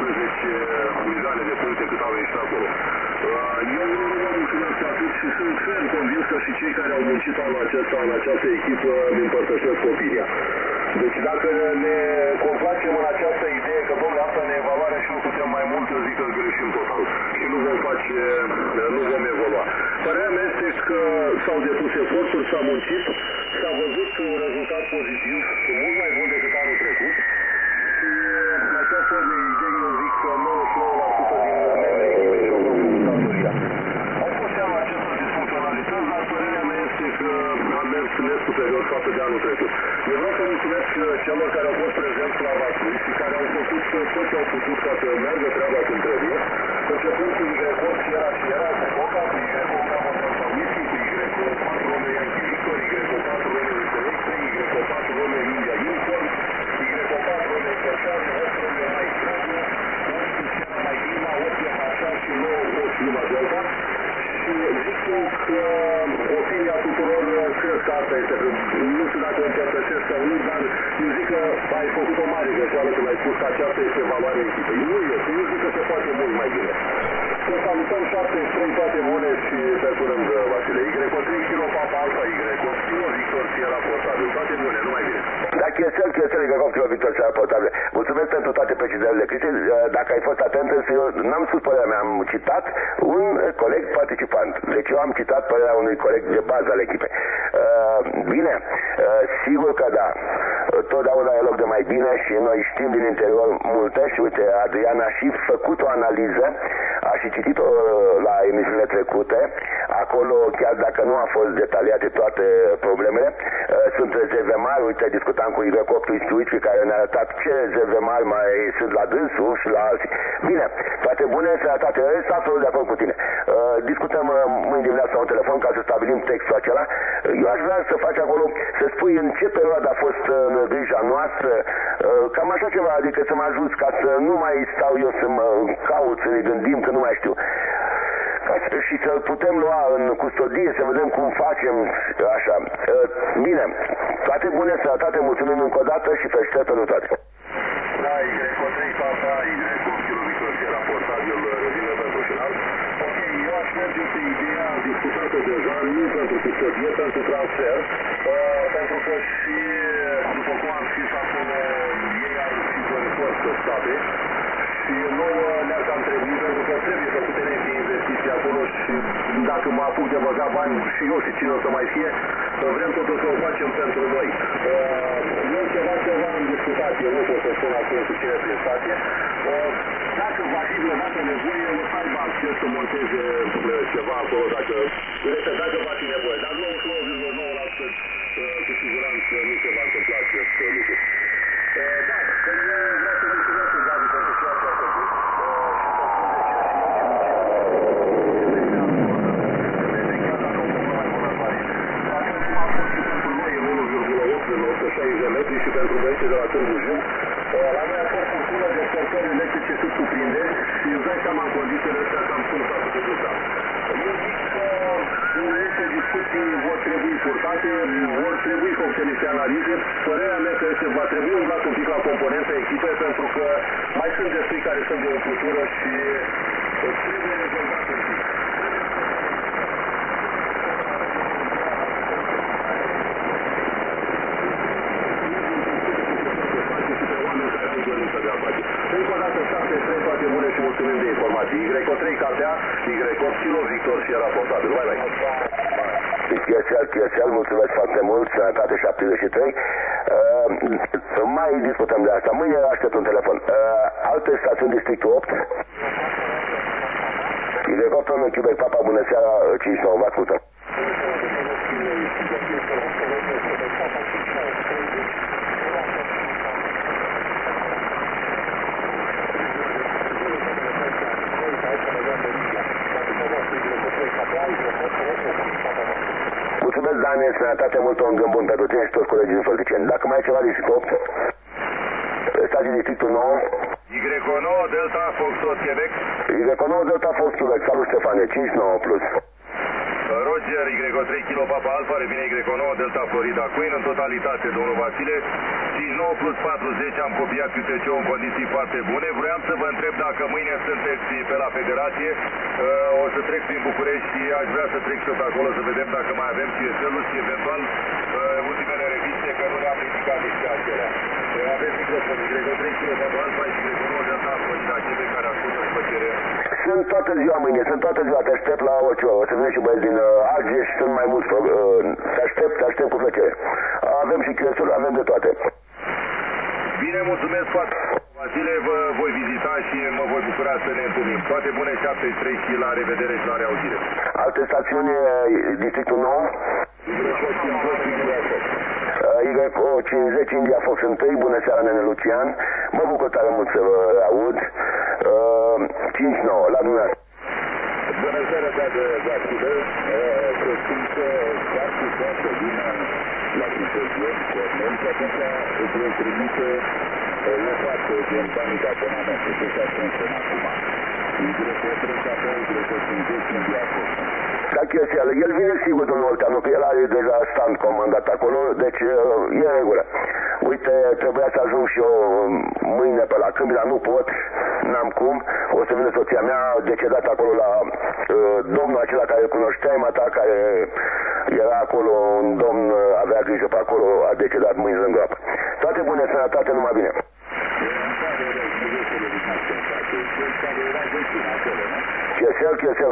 17 milioane de puncte cât au ieșit acolo. Eu nu mă mulțumesc atât și sunt ferm convins că și cei care au muncit anul acesta în această echipă îmi împărtășesc opinia. Deci dacă ne complacem în această idee că domnule asta ne e valoare și nu putem mai mult, eu zic că greșim total și nu vom evolua. Părerea mea este că s-au depus eforturi, s-a muncit, s-a văzut un rezultat pozitiv, mult mai bun decât anul trecut. Și în această idee eu zic că 99% din membrii echipei și-au făcut datoria. Au fost seama acestor disfuncționalități, dar părerea mea este că am mers nesuperior față de anul trecut. Eu vreau să mulțumesc celor care au fost prezenți la Vaslui și care au făcut tot ce au putut ca să meargă treaba cum trebuie. Începând cu Y8 Sierra, cu Coca, cu Y8 Bravo Delta Whisky, cu Y4 Romeo Yankee Victor, Y4 Romeo Select, Y4 Romeo India Unicorn, Y4 Romeo Corsair, 8 Romeo Mike Bravo, 8 Sierra Mike Lima, 8 Yamaha și 9 8 Lima Delta. Și zic că opinia tuturor, cred că asta este, nu știu dacă o împărtășesc sau nu, dar eu zic că ai făcut o mare greșeală când ai spus că aceasta este valoarea echipei. Nu este, eu zic că se poate mult mai bine. Să salutăm 73 toate bune și pe curând, Vasile. Y3 Kilo Papa Alpha, Y8 Kilo Victor Sierra Portabil. Toate bune, numai bine. Da, Chesel, Y8 Kilo Victor Sierra Portabil. Mulțumesc pentru toate precizările, Cristi. Dacă ai fost atent, însă eu n-am spus părerea mea, am citat un coleg participant. Deci eu am citat părerea unui coleg de bază al echipei. Bine, sigur că da. Totdeauna e loc de mai bine și noi știm din interior multe și uite, Adrian a și făcut o analiză, a și citit-o la emisiunile trecute, acolo chiar dacă nu a fost detaliate toate problemele, sunt rezerve mari, uite, discutam cu Y8 Twitch care ne-a arătat ce rezerve mari mai sunt la dânsul și la alții. Bine, toate bune, sănătate, sunt absolut de acord cu tine. Discutăm mâine dimineața un telefon ca să stabilim textul acela. Eu aș vrea să faci acolo, să spui în ce perioadă a fost în grija noastră, cam așa ceva, adică să mă ajuți ca să nu mai stau eu să mă caut, să ne gândim, că nu mai știu. Și să putem lua în custodie, să vedem cum facem, așa. Bine, toate bune, sănătate, mulțumim încă o dată și felicitări pentru toate. Da, Y3 Papa, Y8 Kilo Victor Sierra Portabil, revine pentru final. Ok, eu aș merge pe ideea discutată deja, nu pentru custodie, pentru transfer, pentru că și, după cum am scris acolo, ei au și vor fost state. la bani și eu și cine o să mai fie, vrem totul să o facem pentru noi. Eu ceva am discutat, eu nu pot să spun acum cu cine prin stație. Dacă va fi vreodată nevoie, o să aibă acces să monteze ceva acolo, dacă va fi nevoie. Dar 99,9% cu siguranță nu se va întâmpla acest lucru. Da, vreau să mulțumesc în Gabi pentru ceea ce a făcut. Și pentru băieții de la Târgu Jiu. La noi a fost furtună de cercări electrice sub cuprinderi și îți dai seama în condițiile astea cam cum s-a putut duca. Eu zic că aceste discuții vor trebui purtate, vor trebui făcute niște analize. Părerea mea că se va trebui umblat un pic la componența echipei pentru că mai sunt destui care sunt de umplutură și trebuie rezolvat un pic. Încă o dată 7-3, toate bune și mulțumim de informații. Y3 Cartea, Y8 Kilo, Victor Sierra Portabil. Bye, bye. Chiesel, mulțumesc foarte mult, Sănătate 73. Mai discutăm de asta. Mâine aștept un telefon. Alte stațiuni, Districtul 8. Y8 în Quebec, Papa, bună seara, 5-9, vă ascultăm. Mulțumesc, Daniel, sănătate, mult om gând bun pentru tine și toți colegii din Fălticeni. Dacă mai e ceva District 8, stații Districtul 9. Y9 Delta Foxtrot Quebec. Y9 Delta Foxtrot Quebec, salut Ștefane, 5-9 plus. Roger, Y3 Kilo Papa Alfa, revine Y9 Delta Florida Queen, în totalitate, domnul Vasile. 59 plus 40, am copiat câte ce în condiții foarte bune. Vreau să vă întreb dacă mâine sunteți pe la Federație. O să trec prin București și aș vrea să trec și eu pe acolo să vedem dacă mai avem CSL-ul și eventual ultimele reviste, că nu ne-am ridicat nici pe acelea. Aveți microfon, Y3 Kilo Papa Alfa și Y9 Delta Florida, cei care ascultă după cere. Sunt toată ziua mâine, sunt toată ziua, te aștept la orice oră. O să vină și băieți din Argeș, sunt mai mulți, te aștept cu plăcere. Avem și chesuri, avem de toate. Bine, mulțumesc foarte mult, Vasile, vă voi vizita și mă voi bucura să ne întâlnim. Toate bune, 73 și la revedere și la reauzire. Alte stațiuni, Districtul 9? Y50 India Fox 1, bună seara, nene Lucian. Mă bucur tare mult să vă aud. 5-9, la dumneavoastră. Bună seara, dragă Vasile. Presupun că foarte, foarte bine la Criterion, Cornel, și atunci îți voi trimite o parte din banii de abonament, ce s-a strâns acum. Da, chestia, el vine sigur, domnul Olteanu, că el are deja stand comandat acolo, deci e în regulă. Uite, trebuia să ajung și eu mâine pe la Câmp, dar nu pot, n-am cum. O să vină soția mea, decedat acolo la domnul acela care îl cunoșteai, mata, care era acolo, un domn, avea grijă pe acolo, a decedat mâine în groapă. Toate bune, sănătate, numai bine. Chesel.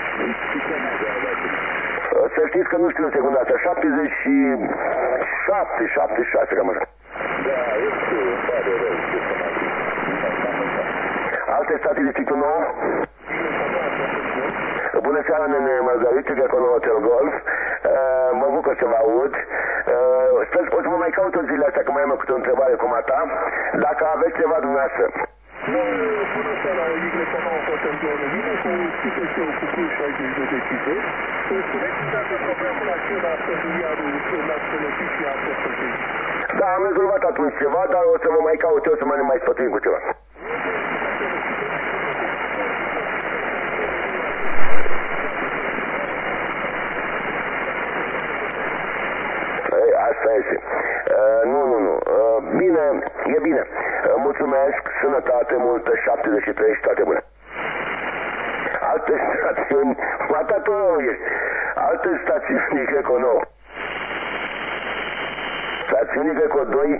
Să știți că nu știu în secunda asta, 77, 76, cam așa. Alte state Districtul 9? Bună seara, nene Margarita, de acolo Hotel Golf. Mă bucur să vă aud. O să mă mai caut în zilele astea, că mai am câte o întrebare cum a ta. Dacă aveți ceva dumneavoastră. Bună seara, Y9 Hotel Golf, vine cu CPC-ul cu Cluj 60 de decize. Spuneți dacă problemul acela ferroviarul l-ați folosit și a fost făcut. Da, am rezolvat atunci ceva, dar o să mă mai caut eu să mă mai sfătuim cu ceva. Asta este. Nu. Bine, e bine. Mulțumesc, sănătate multă, 73 și toate bune. Alte stațiuni, alte stațiuni Greco 9. Stațiuni Greco 2.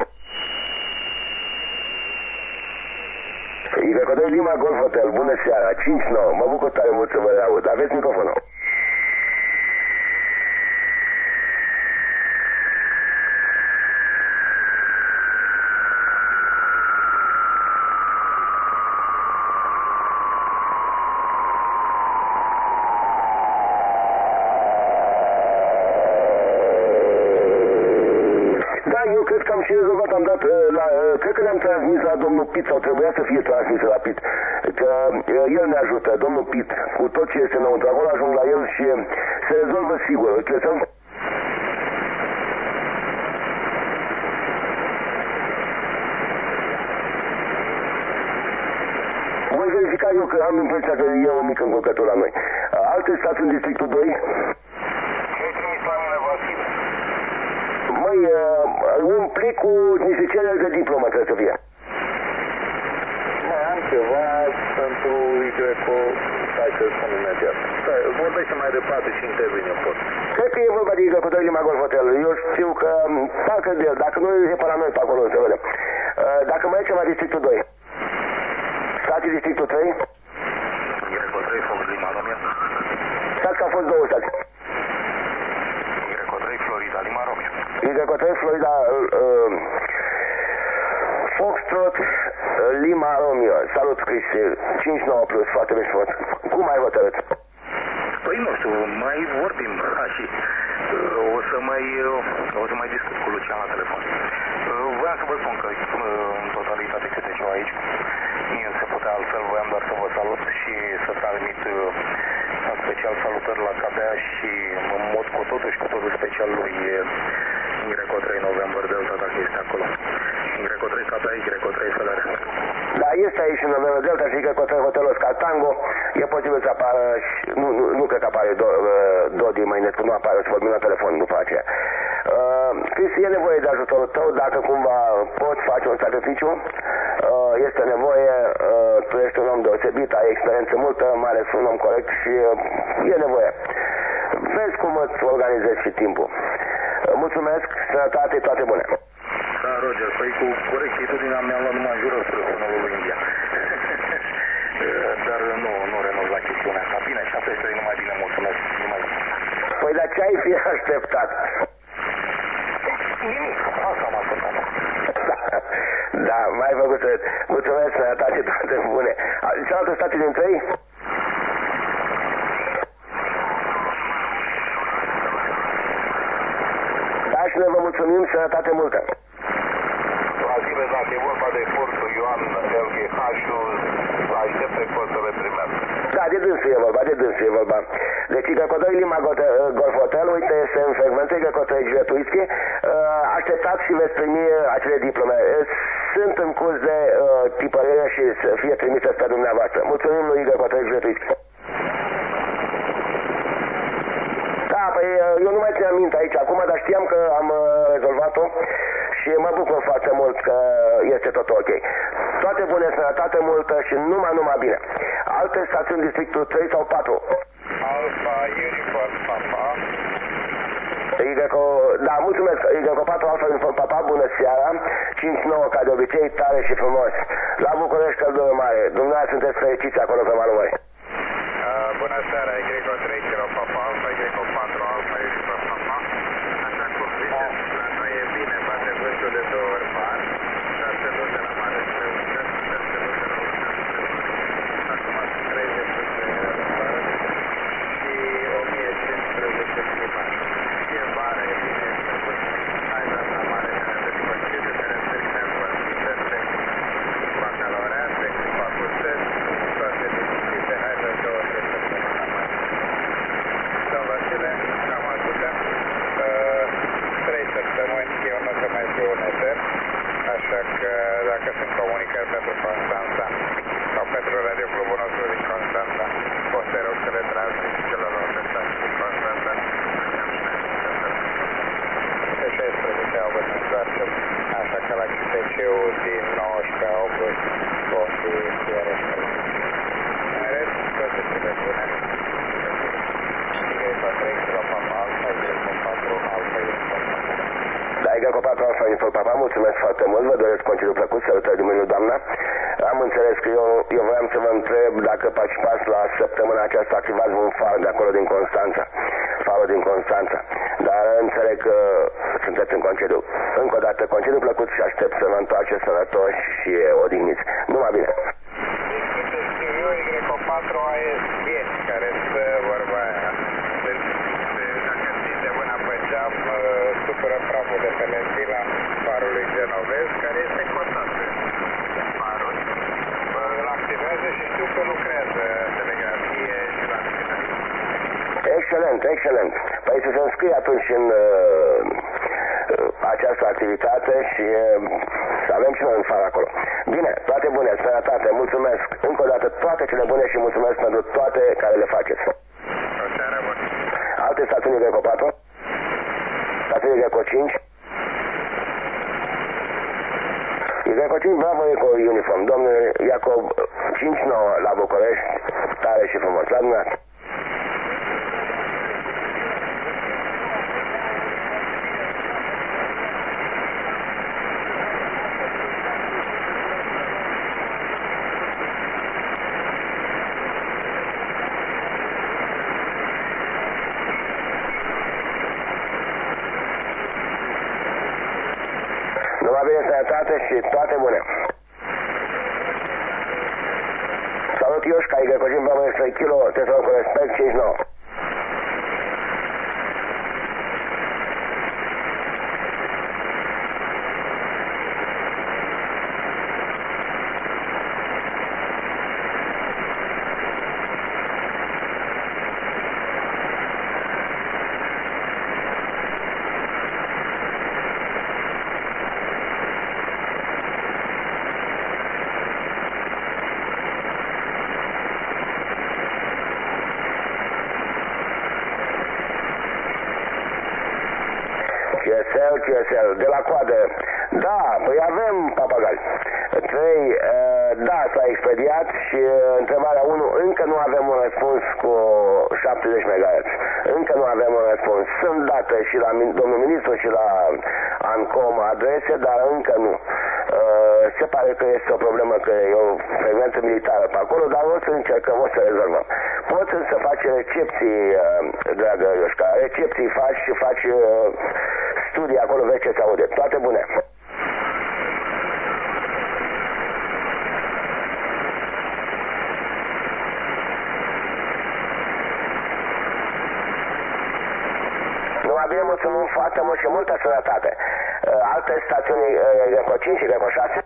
Greco 2 Lima Golf Hotel, bună seara, 5-9. Mă bucur tare mult să vă aud. Aveți microfonul. cred că am și rezolvat, am dat cred că le-am transmis la domnul Pit, sau trebuia să fie transmis la Pit, că el ne ajută, domnul Pit, cu tot ce este înăuntru, acolo ajung la el și se rezolvă sigur. Voi verifica eu, că am impresia că e o mică încurcătură la noi. Alte stați în districtul 2? Măi, un plic cu niște cereri de diplomă trebuie să fie. Mai am ceva pentru Igreco, hai să spun imediat. Vorbește mai departe și intervine pot. Cred că e vorba de Igreco 2 Lima Golf Hotel. Eu știu că, parcă de el, dacă nu e pe la noi pe acolo, să vedem. Dacă mai e ceva districtul 2. Stații districtul 3? Igreco 3, Fox Lima Romeo. Stați că au fost două stații. Igreco 3, Florida Lima Romeo. Igreco 3, Florida Foxtrot Lima Romeo. Salut, Cristi. 5-9 plus, foarte bine frumos. Cum ai hotărât? Păi nu știu, mai vorbim și o să mai discut cu Lucian la telefon. Voiam să vă spun că în totalitate câte ceva aici. Mie se putea altfel, voiam doar să vă salut și să transmit în special salutări la Cabea și în mod cu totul special lui Igreco 3 November Delta, dacă este acolo. Igreco 3 Cabea, Igreco 3 Federe. Da, este aici în November Delta și Igreco 3 Hotelul Tango. E posibil să apară, nu cred că apare Dodi Măinescu, nu apare, o să vorbim la telefon după aceea. Cristi, e nevoie de ajutorul tău, dacă cumva poți face un sacrificiu, este nevoie, tu ești un om deosebit, ai experiență multă, mai ales un om corect și e nevoie. Vezi cum îți organizezi și timpul. Mulțumesc, sănătate, toate bune. Da, Roger, păi cu corectitudinea mi-am luat numai jură spre funelul lui India. Dar nu renunț la chestiunea asta. Bine, și asta este numai bine, mulțumesc. Păi dar ce ai fi așteptat? Nimic, asta am așteptat. Da, mai făcut să... Mulțumesc, sănătate, toate bune. Cealaltă stație din 3? Da, și noi vă mulțumim, sănătate multă. La zile, dacă e vorba de portul Ioan LGH-ul, aștepte pot să le primesc. Da, de dânsul e vorba, Deci, Igreco 2 Lima Golf Hotel, uite, este în frecvență, Igreco 3 Juliet Whisky. Așteptați și veți primi acele diplome. Sunt în curs de tipărire și să fie trimise spre dumneavoastră. Mulțumim lui Igreco 3 Juliet Whisky. Da, păi eu nu mai țineam minte aici acum, dar știam că am rezolvat-o și mă bucur foarte mult că este tot ok. Toate bune, sănătate multă și numai bine. Alte stațiuni districtul 3 sau 4? Alfa, Uniform, Papa. Da, mulțumesc. Igreco 4, Alfa, Uniform, Papa, bună seara. 5-9, ca de obicei, tare și frumos. La București, căldură mare. Dumneavoastră sunteți fericiți acolo pe malul mării. Bună seara, Igreco 3, Kilo Papa, Alfa, Igreco 4, Alfa, Uniform, Papa. Așa cum ziceți, la noi e bine, bate vântul de 2 ori par. Dar se duce la mare spre ușă, dar se duce la ușă spre ușă. Acum sunt 30 de răsfară și 1015 climat. E vară, e bine, e plăcut. Hai dat la mare, să ne despărțim de terențările învățite, bacalaureate, facultăți, toate discipline. Hai să două, trei săptămâna mai. Sau Vasile, cam atâta. 3 săptămâni eu nu o să mai fiu un etern, așa că dacă sunt comunicări pentru Constanța sau pentru Radio Clubul nostru din Constanța, o să rog să le transmit celorlalte stații din Constanța. Pe 16 august ne întoarcem, așa că la CPC-ul din 19 august o fi iarăși călător. În rest, toate cele bune. Igreco 3, Kilo Papa, Alfa, Igreco 4, Alfa, Uniform. Da, Igreco 4, Alfa, Uniform, Papa, mulțumesc foarte mult, vă doresc concediu plăcut, salutări din mâinul doamna. Am înțeles că eu voiam să vă întreb dacă participați la săptămâna aceasta, activați un far de acolo din Constanța, farul din Constanța, dar înțeleg că sunteți în concediu. Încă o dată, concediu plăcut și aștept să vă întoarceți sănătoși și odihniți. Numai bine! Igreco 4 AS vieți, care este vorba aia. Deci, dacă ții de mâna pe geam, supără praful de pe lentilă, farul Excelent, excelent. Păi să se înscrie atunci în această activitate și să avem și noi un far acolo. Bine, toate bune, sănătate, mulțumesc. Încă o dată toate cele bune și mulțumesc pentru toate care le faceți. Alte stațiuni Greco 4? Stațiuni Greco 5? Greco 5, bravo, Eco Uniform. Domnule Iacob 5-9 la București, tare și frumos. La dumneavoastră. Numai bine, sănătate și toate bune. Salut, Ioșca, Igrecogin, Bravo, Extra Kilo, te salut cu respect, 5-9. QSL, de la coadă. Da, păi avem papagali. 3, da, s-a expediat și întrebarea 1, încă nu avem un răspuns cu 70 MHz. Încă nu avem un răspuns. Sunt date și la domnul ministru și la ANCOM adrese, dar încă nu. Se pare că este o problemă, că e o frecvență militară pe acolo, dar o să încercăm, o să rezolvăm. Poți să faci recepții, dragă Ioșca, recepții faci și faci studii acolo, vezi ce se aude. Toate bune! Numai bine, mulțumim foarte mult și multă sănătate. Alte stațiuni, Greco 5 și Greco 6?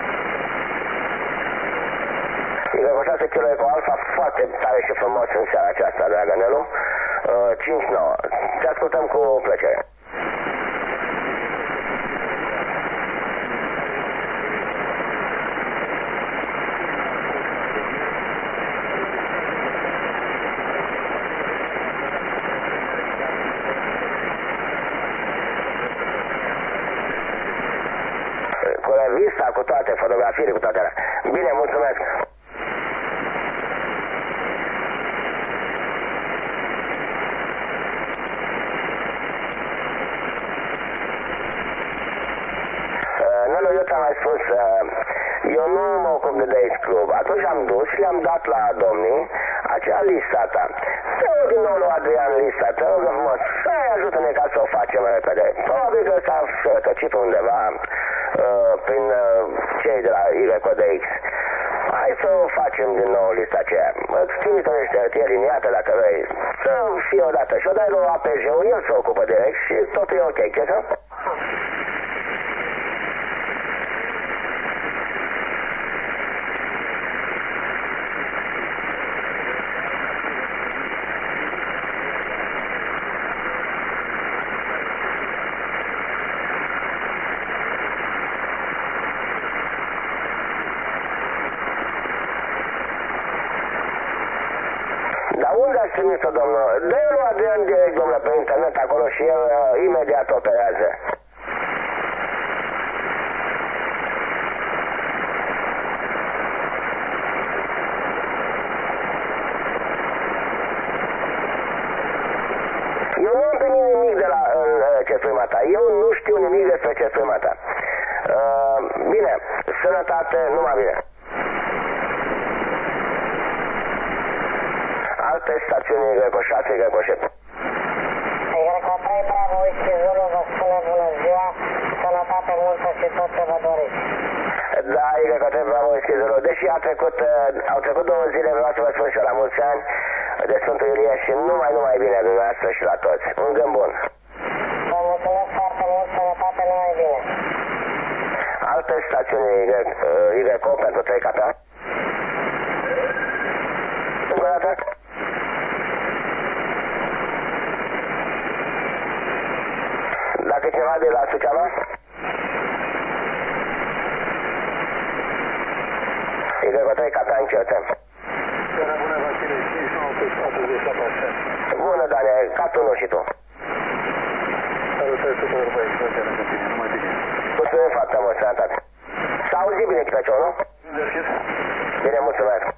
Greco 6 kilo Eco Alfa, foarte tare și frumos în seara aceasta, dragă Nelu. 5-9. Te ascultăm cu plăcere. Cu revista, cu toate fotografiile, cu toate alea. Bine, mulțumesc! Eu ți-am mai spus, eu nu mă ocup de Days Club. Atunci am dus și le-am dat la domnii acea lista ta. Să-o din nou lui Adrian lista, te rog frumos, să-i ajută-ne ca să o facem repede. Probabil că s-a răcăcit undeva prin cei de la IRECODX. Hai să o facem din nou lista aceea. Îți trimită niște hârtie liniate dacă vrei. Să fie odată și o dai lui APJ-ul, el se ocupă direct și totul e ok, ce să? Dar unde ați trimis-o, domnul? Dă-i lui Adrian direct, domnule, pe internet acolo și el imediat operează. Eu nu am primit nimic de la cefrima ta. Eu nu știu nimic despre cefrima ta. Bine, sănătate, numai bine. Alte stațiuni Greco 6, Greco 7. Greco 3, Bravo, Whisky Zulu, vă spune bună ziua, sănătate multă și tot ce vă doriți. Da, Greco 3, Bravo, Whisky Zulu. Deși au trecut 2 zile, vreau să vă spun și eu la mulți ani de Sfântul Iulie și numai bine dumneavoastră și la toți. Un gând bun. Vă mulțumesc foarte mult, sănătate, numai bine. Alte stațiuni Greco pentru 3 KPA? Încă o dată? încercă. Seara bună, Vasile, 5-9-47. Bună, Dane, ca tu nu și tu. Salutări tuturor băieți, vă seara cu tine, numai bine. Mulțumim foarte mult, sănătate. S-a auzit bine, Chităciu, nu? Bine, Bine, mulțumesc.